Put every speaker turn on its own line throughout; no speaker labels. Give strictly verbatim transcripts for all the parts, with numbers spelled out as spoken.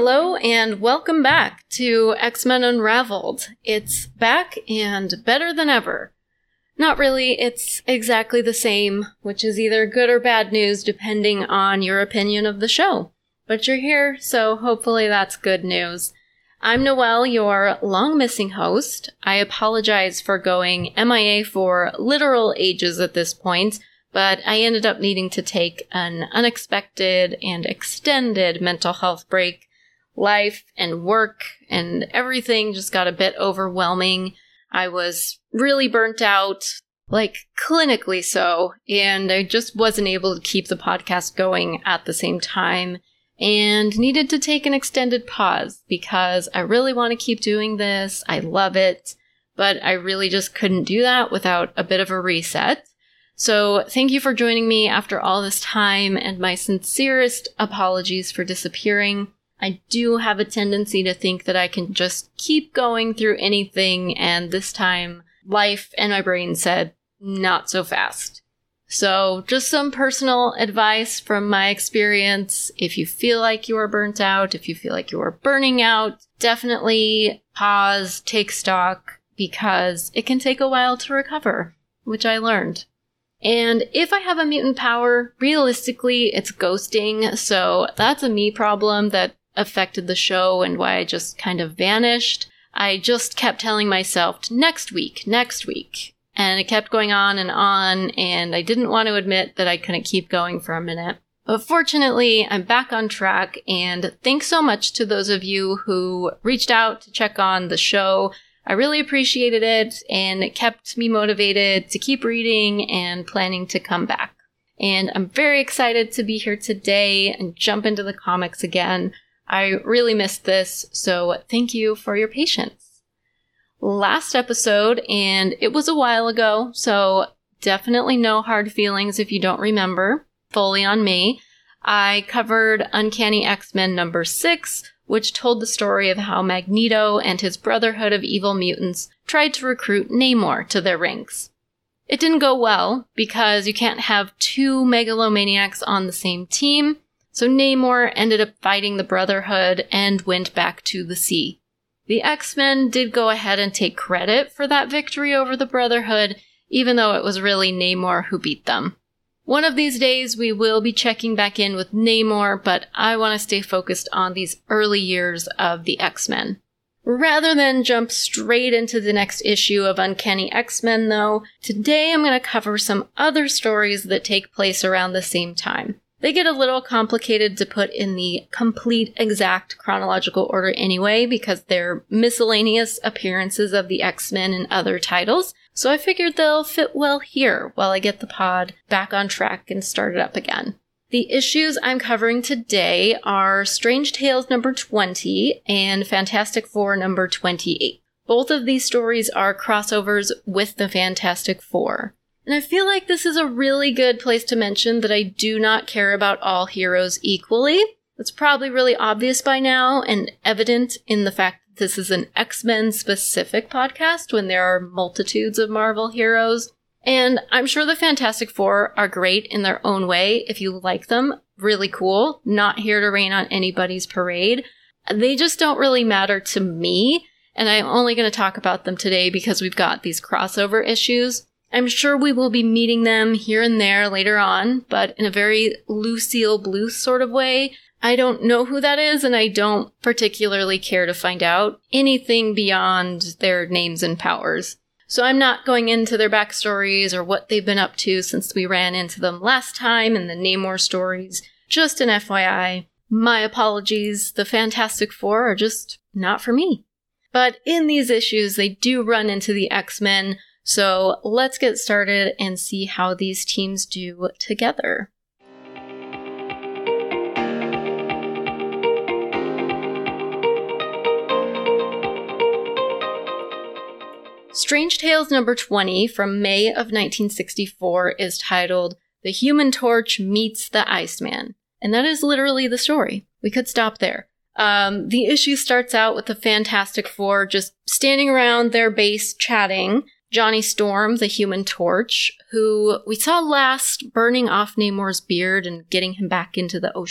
Hello and welcome back to X-Men Unraveled. It's back and better than ever. Not really, it's exactly the same, which is either good or bad news depending on your opinion of the show. But you're here, so hopefully that's good news. I'm Noelle, your long-missing host. I apologize for going M I A for literal ages at this point, but I ended up needing to take an unexpected and extended mental health break. Life and work and everything just got a bit overwhelming. I was really burnt out, like clinically so, and I just wasn't able to keep the podcast going at the same time and needed to take an extended pause because I really want to keep doing this. I love it, but I really just couldn't do that without a bit of a reset. So thank you for joining me after all this time, and my sincerest apologies for disappearing. I do have a tendency to think that I can just keep going through anything, and this time, life and my brain said, not so fast. So, just some personal advice from my experience. If you feel like you are burnt out, if you feel like you are burning out, definitely pause, take stock, because it can take a while to recover, which I learned. And if I have a mutant power, realistically, it's ghosting, so that's a me problem that affected the show and why I just kind of vanished. I just kept telling myself, next week, next week. And it kept going on and on, and I didn't want to admit that I couldn't keep going for a minute. But fortunately, I'm back on track, and thanks so much to those of you who reached out to check on the show. I really appreciated it, and it kept me motivated to keep reading and planning to come back. And I'm very excited to be here today and jump into the comics again. I really missed this, so thank you for your patience. Last episode, and it was a while ago, so definitely no hard feelings if you don't remember, fully on me. I covered Uncanny X-Men number six, which told the story of how Magneto and his Brotherhood of Evil Mutants tried to recruit Namor to their ranks. It didn't go well, because you can't have two megalomaniacs on the same team, so Namor ended up fighting the Brotherhood and went back to the sea. The X-Men did go ahead and take credit for that victory over the Brotherhood, even though it was really Namor who beat them. One of these days we will be checking back in with Namor, but I want to stay focused on these early years of the X-Men. Rather than jump straight into the next issue of Uncanny X-Men, though, today I'm going to cover some other stories that take place around the same time. They get a little complicated to put in the complete exact chronological order anyway, because they're miscellaneous appearances of the X-Men in other titles, so I figured they'll fit well here while I get the pod back on track and started up again. The issues I'm covering today are Strange Tales number twenty and Fantastic Four number twenty-eight. Both of these stories are crossovers with the Fantastic Four. And I feel like this is a really good place to mention that I do not care about all heroes equally. It's probably really obvious by now and evident in the fact that this is an X-Men specific podcast when there are multitudes of Marvel heroes. And I'm sure the Fantastic Four are great in their own way if you like them. Really cool. Not here to rain on anybody's parade. They just don't really matter to me. And I'm only going to talk about them today because we've got these crossover issues. I'm sure we will be meeting them here and there later on, but in a very Lucille Bluth sort of way. I don't know who that is, and I don't particularly care to find out anything beyond their names and powers. So I'm not going into their backstories or what they've been up to since we ran into them last time in the Namor stories. Just an F Y I. My apologies, the Fantastic Four are just not for me. But in these issues, they do run into the X-Men. So let's get started and see how these teams do together. Strange Tales number twenty from May of nineteen sixty-four is titled The Human Torch Meets the Iceman. And that is literally the story. We could stop there. Um, the issue starts out with the Fantastic Four just standing around their base chatting. Johnny Storm, the Human Torch, who we saw last burning off Namor's beard and getting him back into the ocean,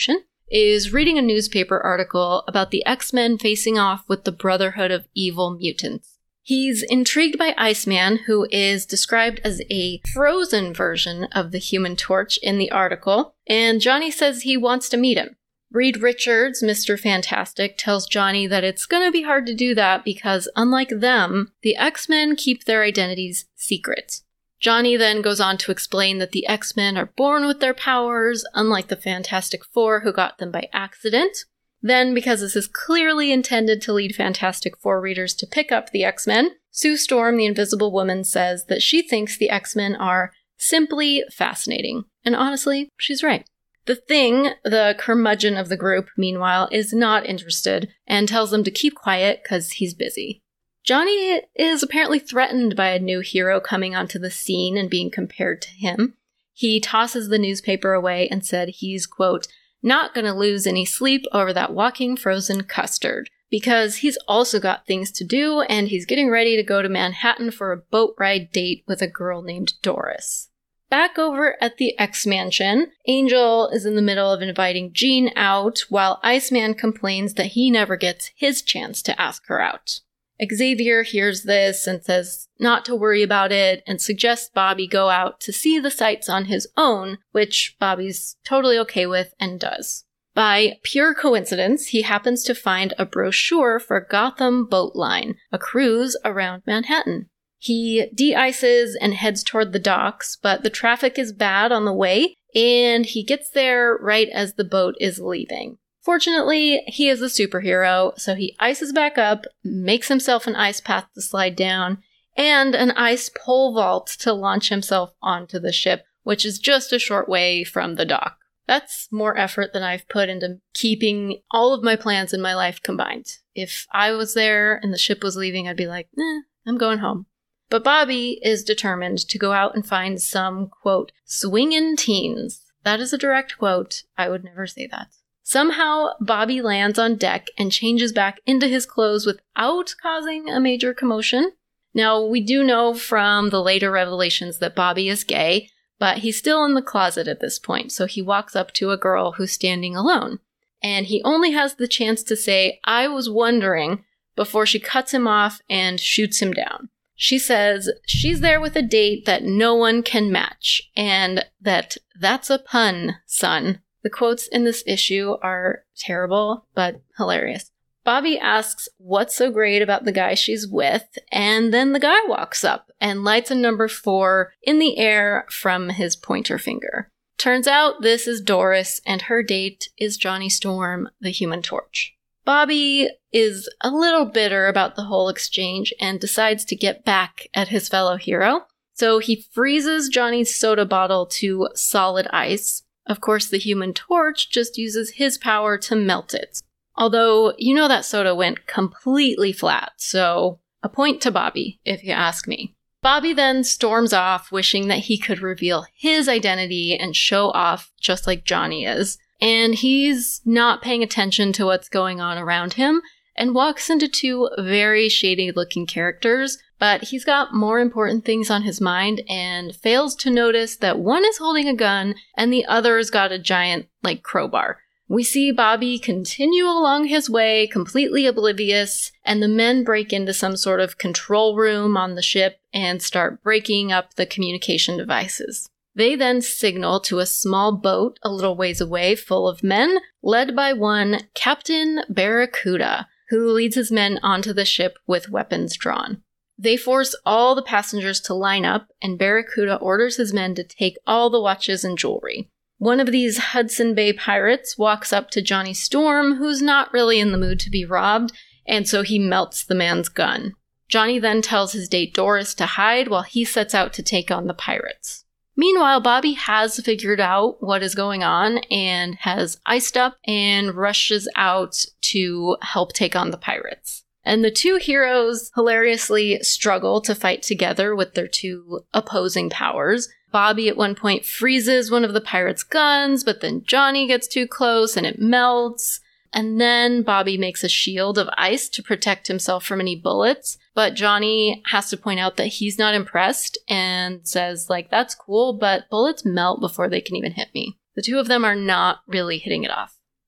is reading a newspaper article about the X-Men facing off with the Brotherhood of Evil Mutants. He's intrigued by Iceman, who is described as a frozen version of the Human Torch in the article, and Johnny says he wants to meet him. Reed Richards, Mister Fantastic, tells Johnny that it's going to be hard to do that because, unlike them, the X-Men keep their identities secret. Johnny then goes on to explain that the X-Men are born with their powers, unlike the Fantastic Four who got them by accident. Then, because this is clearly intended to lead Fantastic Four readers to pick up the X-Men, Sue Storm, the Invisible Woman, says that she thinks the X-Men are simply fascinating. And honestly, she's right. The Thing, the curmudgeon of the group, meanwhile, is not interested and tells them to keep quiet because he's busy. Johnny is apparently threatened by a new hero coming onto the scene and being compared to him. He tosses the newspaper away and said he's, quote, not going to lose any sleep over that walking frozen custard, because he's also got things to do and he's getting ready to go to Manhattan for a boat ride date with a girl named Doris. Back over at the X-Mansion, Angel is in the middle of inviting Jean out while Iceman complains that he never gets his chance to ask her out. Xavier hears this and says not to worry about it and suggests Bobby go out to see the sights on his own, which Bobby's totally okay with and does. By pure coincidence, he happens to find a brochure for Gotham Boat Line, a cruise around Manhattan. He de-ices and heads toward the docks, but the traffic is bad on the way, and he gets there right as the boat is leaving. Fortunately, he is a superhero, so he ices back up, makes himself an ice path to slide down, and an ice pole vault to launch himself onto the ship, which is just a short way from the dock. That's more effort than I've put into keeping all of my plans in my life combined. If I was there and the ship was leaving, I'd be like, eh, I'm going home. But Bobby is determined to go out and find some, quote, swingin' teens. That is a direct quote. I would never say that. Somehow, Bobby lands on deck and changes back into his clothes without causing a major commotion. Now, we do know from the later revelations that Bobby is gay, but he's still in the closet at this point, so he walks up to a girl who's standing alone. And he only has the chance to say, I was wondering, before she cuts him off and shoots him down. She says she's there with a date that no one can match, and that that's a pun, son. The quotes in this issue are terrible, but hilarious. Bobby asks what's so great about the guy she's with, and then the guy walks up and lights a number four in the air from his pointer finger. Turns out this is Doris, and her date is Johnny Storm, the Human Torch. Bobby is a little bitter about the whole exchange and decides to get back at his fellow hero. So he freezes Johnny's soda bottle to solid ice. Of course, the Human Torch just uses his power to melt it. Although, you know that soda went completely flat, so a point to Bobby, if you ask me. Bobby then storms off, wishing that he could reveal his identity and show off just like Johnny is. And he's not paying attention to what's going on around him and walks into two very shady-looking characters, but he's got more important things on his mind and fails to notice that one is holding a gun and the other's got a giant, like, crowbar. We see Bobby continue along his way, completely oblivious, and the men break into some sort of control room on the ship and start breaking up the communication devices. They then signal to a small boat a little ways away full of men, led by one Captain Barracuda, who leads his men onto the ship with weapons drawn. They force all the passengers to line up, and Barracuda orders his men to take all the watches and jewelry. One of these Hudson Bay pirates walks up to Johnny Storm, who's not really in the mood to be robbed, and so he melts the man's gun. Johnny then tells his date Doris to hide while he sets out to take on the pirates. Meanwhile, Bobby has figured out what is going on and has iced up and rushes out to help take on the pirates. And the two heroes hilariously struggle to fight together with their two opposing powers. Bobby at one point freezes one of the pirates' guns, but then Johnny gets too close and it melts. And then Bobby makes a shield of ice to protect himself from any bullets. But Johnny has to point out that he's not impressed and says, like, that's cool, but bullets melt before they can even hit me. The two of them are not really hitting it off.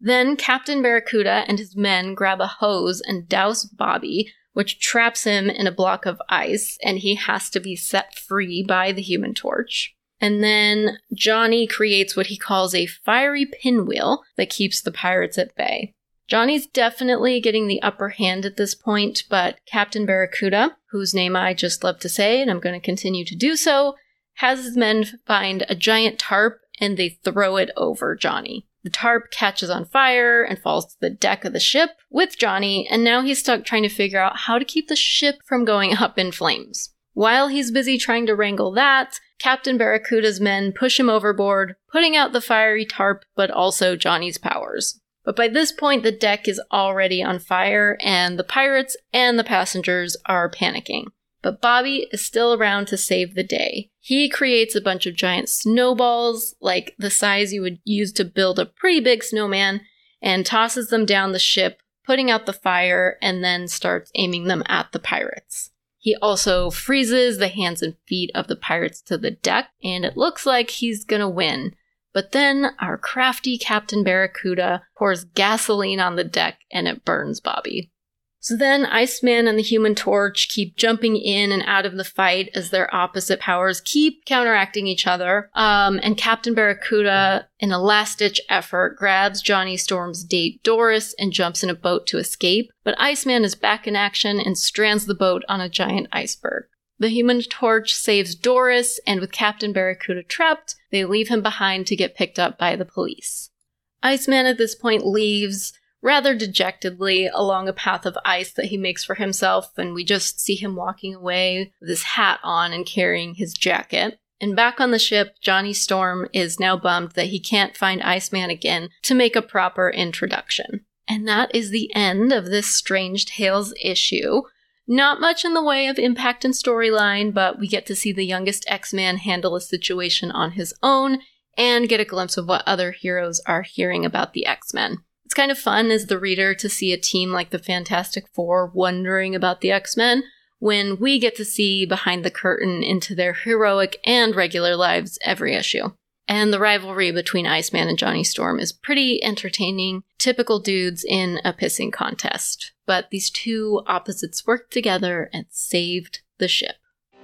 Then Captain Barracuda and his men grab a hose and douse Bobby, which traps him in a block of ice, and he has to be set free by the Human Torch. And then Johnny creates what he calls a fiery pinwheel that keeps the pirates at bay. Johnny's definitely getting the upper hand at this point, but Captain Barracuda, whose name I just love to say, and I'm going to continue to do so, has his men find a giant tarp and they throw it over Johnny. The tarp catches on fire and falls to the deck of the ship with Johnny, and now he's stuck trying to figure out how to keep the ship from going up in flames. While he's busy trying to wrangle that, Captain Barracuda's men push him overboard, putting out the fiery tarp, but also Johnny's powers. But by this point, the deck is already on fire, and the pirates and the passengers are panicking. But Bobby is still around to save the day. He creates a bunch of giant snowballs, like the size you would use to build a pretty big snowman, and tosses them down the ship, putting out the fire, and then starts aiming them at the pirates. He also freezes the hands and feet of the pirates to the deck, and it looks like he's gonna win. But then our crafty Captain Barracuda pours gasoline on the deck, and it burns Bobby. So then Iceman and the Human Torch keep jumping in and out of the fight as their opposite powers keep counteracting each other. Um, and Captain Barracuda, in a last-ditch effort, grabs Johnny Storm's date Doris and jumps in a boat to escape. But Iceman is back in action and strands the boat on a giant iceberg. The Human Torch saves Doris, and with Captain Barracuda trapped, they leave him behind to get picked up by the police. Iceman at this point leaves rather dejectedly along a path of ice that he makes for himself, and we just see him walking away with his hat on and carrying his jacket. And back on the ship, Johnny Storm is now bummed that he can't find Iceman again to make a proper introduction. And that is the end of this Strange Tales issue. Not much in the way of impact and storyline, but we get to see the youngest X-Man handle a situation on his own and get a glimpse of what other heroes are hearing about the X-Men. It's kind of fun as the reader to see a team like the Fantastic Four wondering about the X-Men when we get to see behind the curtain into their heroic and regular lives every issue. And the rivalry between Iceman and Johnny Storm is pretty entertaining, typical dudes in a pissing contest. But these two opposites worked together and saved the ship.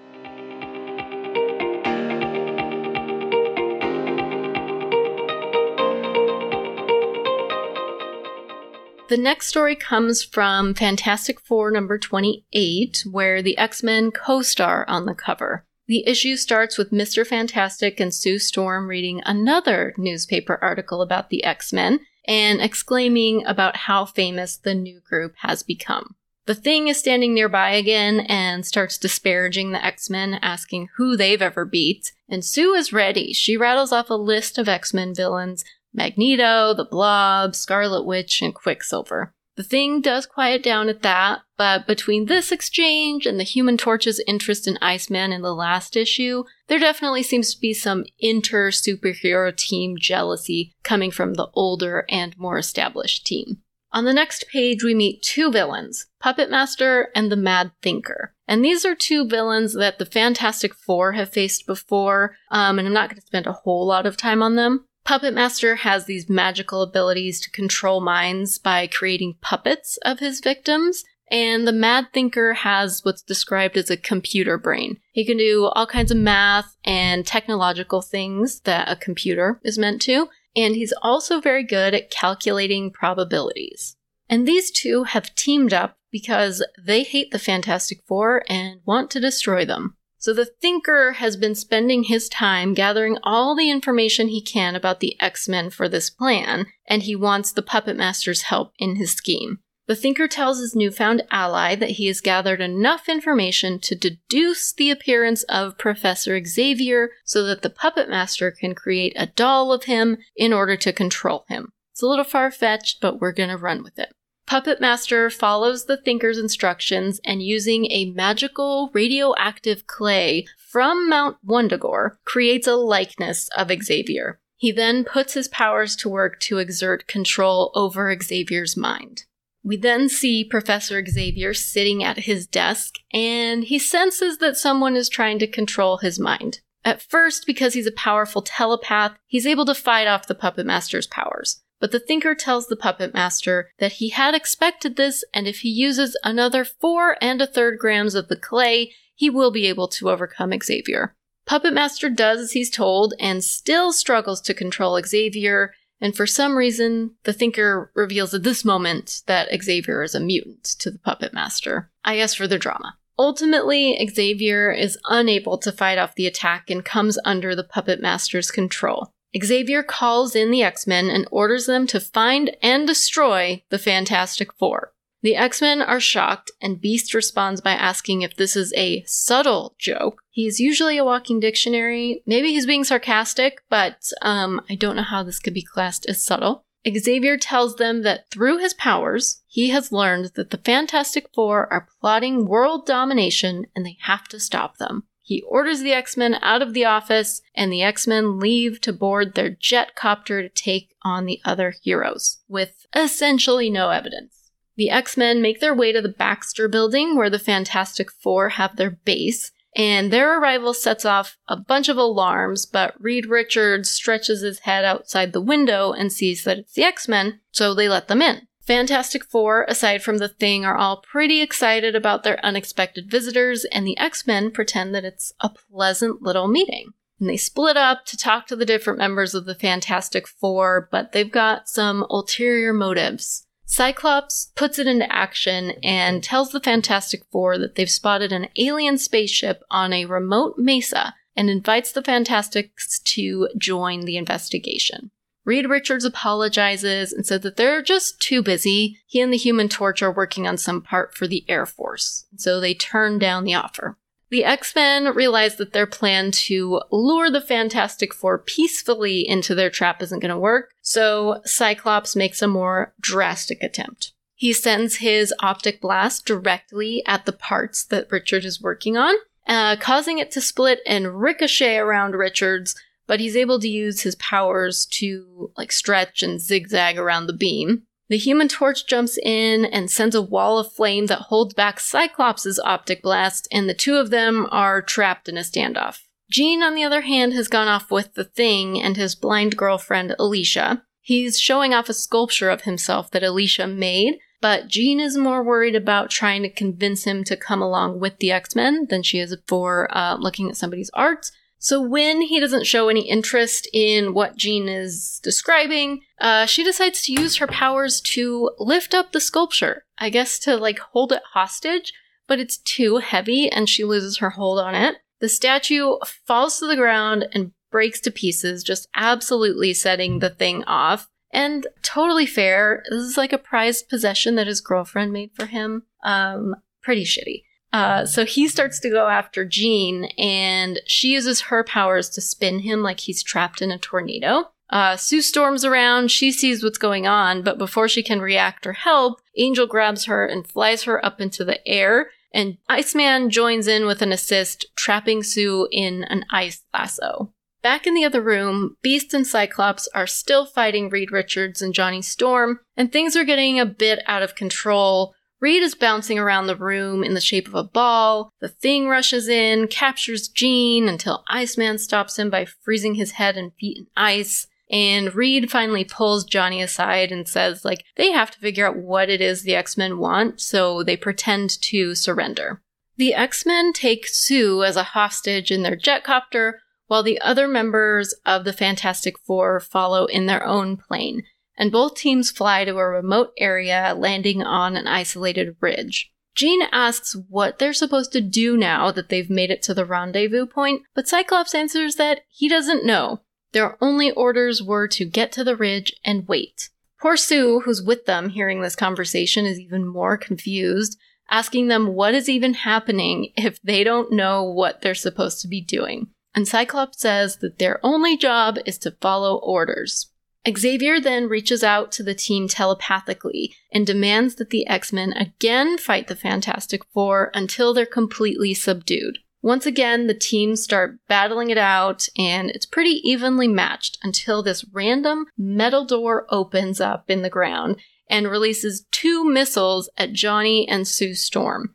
The next story comes from Fantastic Four number twenty-eight, where the X-Men co-star on the cover. The issue starts with Mister Fantastic and Sue Storm reading another newspaper article about the X-Men and exclaiming about how famous the new group has become. The Thing is standing nearby again and starts disparaging the X-Men, asking who they've ever beat. And Sue is ready. She rattles off a list of X-Men villains: Magneto, the Blob, Scarlet Witch, and Quicksilver. The Thing does quiet down at that, but between this exchange and the Human Torch's interest in Iceman in the last issue, there definitely seems to be some inter-superhero team jealousy coming from the older and more established team. On the next page, we meet two villains, Puppet Master and the Mad Thinker. And these are two villains that the Fantastic Four have faced before, um, and I'm not going to spend a whole lot of time on them. Puppet Master has these magical abilities to control minds by creating puppets of his victims, and the Mad Thinker has what's described as a computer brain. He can do all kinds of math and technological things that a computer is meant to, and he's also very good at calculating probabilities. And these two have teamed up because they hate the Fantastic Four and want to destroy them. So the Thinker has been spending his time gathering all the information he can about the X-Men for this plan, and he wants the Puppet Master's help in his scheme. The Thinker tells his newfound ally that he has gathered enough information to deduce the appearance of Professor Xavier so that the Puppet Master can create a doll of him in order to control him. It's a little far-fetched, but we're gonna run with it. Puppet Master follows the Thinker's instructions and, using a magical radioactive clay from Mount Wundagore, creates a likeness of Xavier. He then puts his powers to work to exert control over Xavier's mind. We then see Professor Xavier sitting at his desk, and he senses that someone is trying to control his mind. At first, because he's a powerful telepath, he's able to fight off the Puppet Master's powers. but the Thinker tells the Puppet Master that he had expected this, and if he uses another four and a third grams of the clay, he will be able to overcome Xavier. Puppet Master does as he's told, and still struggles to control Xavier, and for some reason, the Thinker reveals at this moment that Xavier is a mutant to the Puppet Master. I guess for the drama. Ultimately, Xavier is unable to fight off the attack and comes under the Puppet Master's control. Xavier calls in the X-Men and orders them to find and destroy the Fantastic Four. The X-Men are shocked, and Beast responds by asking if this is a subtle joke. He's usually a walking dictionary. Maybe he's being sarcastic, but um, I don't know how this could be classed as subtle. Xavier tells them that through his powers, he has learned that the Fantastic Four are plotting world domination and they have to stop them. He orders the X-Men out of the office, and the X-Men leave to board their jet copter to take on the other heroes, with essentially no evidence. The X-Men make their way to the Baxter Building, where the Fantastic Four have their base, and their arrival sets off a bunch of alarms, but Reed Richards stretches his head outside the window and sees that it's the X-Men, so they let them in. Fantastic Four, aside from the Thing, are all pretty excited about their unexpected visitors, and the X-Men pretend that it's a pleasant little meeting. And they split up to talk to the different members of the Fantastic Four, but they've got some ulterior motives. Cyclops puts it into action and tells the Fantastic Four that they've spotted an alien spaceship on a remote mesa and invites the Fantastics to join the investigation. Reed Richards apologizes and said that they're just too busy. He and the Human Torch are working on some part for the Air Force, so they turn down the offer. The X-Men realize that their plan to lure the Fantastic Four peacefully into their trap isn't going to work, so Cyclops makes a more drastic attempt. He sends his optic blast directly at the parts that Richard is working on, uh, causing it to split and ricochet around Richards, but he's able to use his powers to like stretch and zigzag around the beam. The Human Torch jumps in and sends a wall of flame that holds back Cyclops' optic blast, and the two of them are trapped in a standoff. Jean, on the other hand, has gone off with the Thing and his blind girlfriend, Alicia. He's showing off a sculpture of himself that Alicia made, but Jean is more worried about trying to convince him to come along with the X-Men than she is for uh, looking at somebody's art. So when he doesn't show any interest in what Jean is describing, uh, she decides to use her powers to lift up the sculpture. I guess to, like, hold it hostage, but it's too heavy and she loses her hold on it. The statue falls to the ground and breaks to pieces, just absolutely setting the Thing off. And totally fair. This is like a prized possession that his girlfriend made for him. Um, pretty shitty. Uh, so he starts to go after Jean, and she uses her powers to spin him like he's trapped in a tornado. Uh, Sue storms around, she sees what's going on, but before she can react or help, Angel grabs her and flies her up into the air, and Iceman joins in with an assist, trapping Sue in an ice lasso. Back in the other room, Beast and Cyclops are still fighting Reed Richards and Johnny Storm, and things are getting a bit out of control. Reed is bouncing around the room in the shape of a ball. The Thing rushes in, captures Jean until Iceman stops him by freezing his head and feet in ice. And Reed finally pulls Johnny aside and says, like, they have to figure out what it is the X-Men want, so they pretend to surrender. The X-Men take Sue as a hostage in their jetcopter, while the other members of the Fantastic Four follow in their own plane. And both teams fly to a remote area, landing on an isolated ridge. Jean asks what they're supposed to do now that they've made it to the rendezvous point, but Cyclops answers that he doesn't know. Their only orders were to get to the ridge and wait. Poor Sue, who's with them hearing this conversation, is even more confused, asking them what is even happening if they don't know what they're supposed to be doing. And Cyclops says that their only job is to follow orders. Xavier then reaches out to the team telepathically and demands that the X-Men again fight the Fantastic Four until they're completely subdued. Once again, the teams start battling it out, and it's pretty evenly matched until this random metal door opens up in the ground and releases two missiles at Johnny and Sue Storm.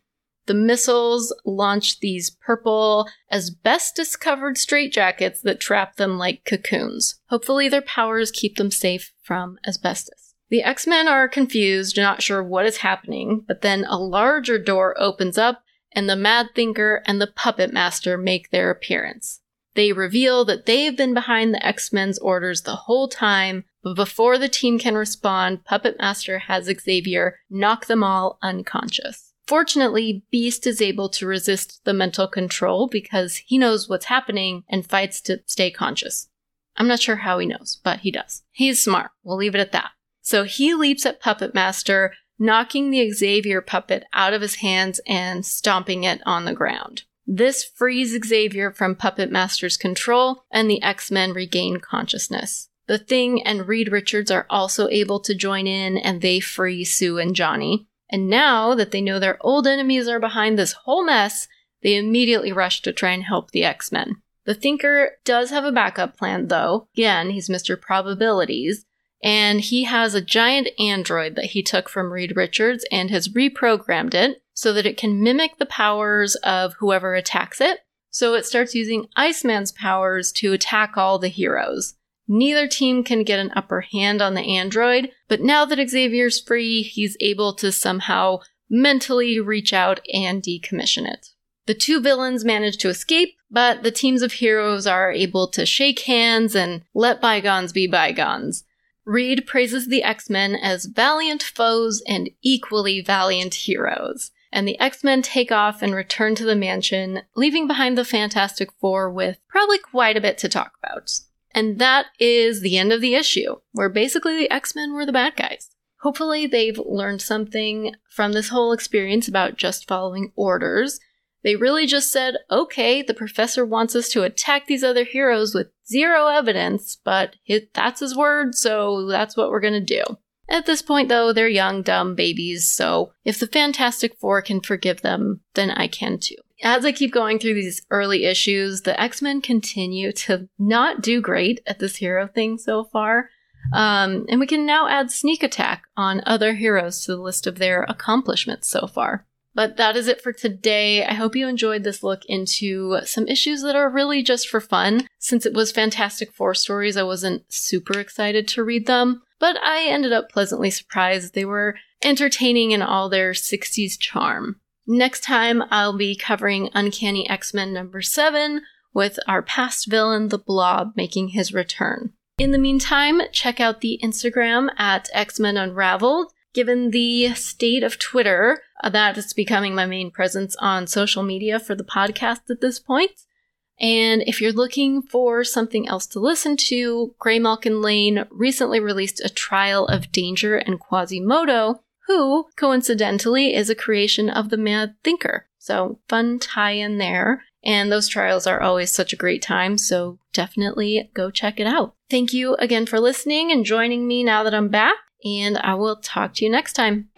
The missiles launch these purple, asbestos-covered straitjackets that trap them like cocoons. Hopefully their powers keep them safe from asbestos. The X-Men are confused, not sure what is happening, but then a larger door opens up, and the Mad Thinker and the Puppet Master make their appearance. They reveal that they've been behind the X-Men's orders the whole time, but before the team can respond, Puppet Master has Xavier knock them all unconscious. Fortunately, Beast is able to resist the mental control because he knows what's happening and fights to stay conscious. I'm not sure how he knows, but he does. He's smart. We'll leave it at that. So he leaps at Puppet Master, knocking the Xavier puppet out of his hands and stomping it on the ground. This frees Xavier from Puppet Master's control, and the X-Men regain consciousness. The Thing and Reed Richards are also able to join in, and they free Sue and Johnny. And now that they know their old enemies are behind this whole mess, they immediately rush to try and help the X-Men. The Thinker does have a backup plan, though. Again, he's Mister Probabilities, and he has a giant android that he took from Reed Richards and has reprogrammed it so that it can mimic the powers of whoever attacks it. So it starts using Iceman's powers to attack all the heroes. Neither team can get an upper hand on the android, but now that Xavier's free, he's able to somehow mentally reach out and decommission it. The two villains manage to escape, but the teams of heroes are able to shake hands and let bygones be bygones. Reed praises the X-Men as valiant foes and equally valiant heroes, and the X-Men take off and return to the mansion, leaving behind the Fantastic Four with probably quite a bit to talk about. And that is the end of the issue, where basically the X-Men were the bad guys. Hopefully they've learned something from this whole experience about just following orders. They really just said, okay, the professor wants us to attack these other heroes with zero evidence, but it, that's his word, so that's what we're gonna do. At this point, though, they're young, dumb babies, so if the Fantastic Four can forgive them, then I can too. As I keep going through these early issues, the X-Men continue to not do great at this hero thing so far. Um, and we can now add Sneak Attack on other heroes to the list of their accomplishments so far. But that is it for today. I hope you enjoyed this look into some issues that are really just for fun. Since it was Fantastic Four stories, I wasn't super excited to read them, but I ended up pleasantly surprised. They were entertaining in all their sixties charm. Next time, I'll be covering Uncanny X-Men number seven, with our past villain, the Blob, making his return. In the meantime, check out the Instagram at X-Men Unraveled. Given the state of Twitter, uh, that is becoming my main presence on social media for the podcast at this point. And if you're looking for something else to listen to, Greymalkin and Lane recently released a trial of Danger and Quasimodo, who, coincidentally, is a creation of the Mad Thinker. So, fun tie-in there. And those trials are always such a great time, so definitely go check it out. Thank you again for listening and joining me now that I'm back, and I will talk to you next time.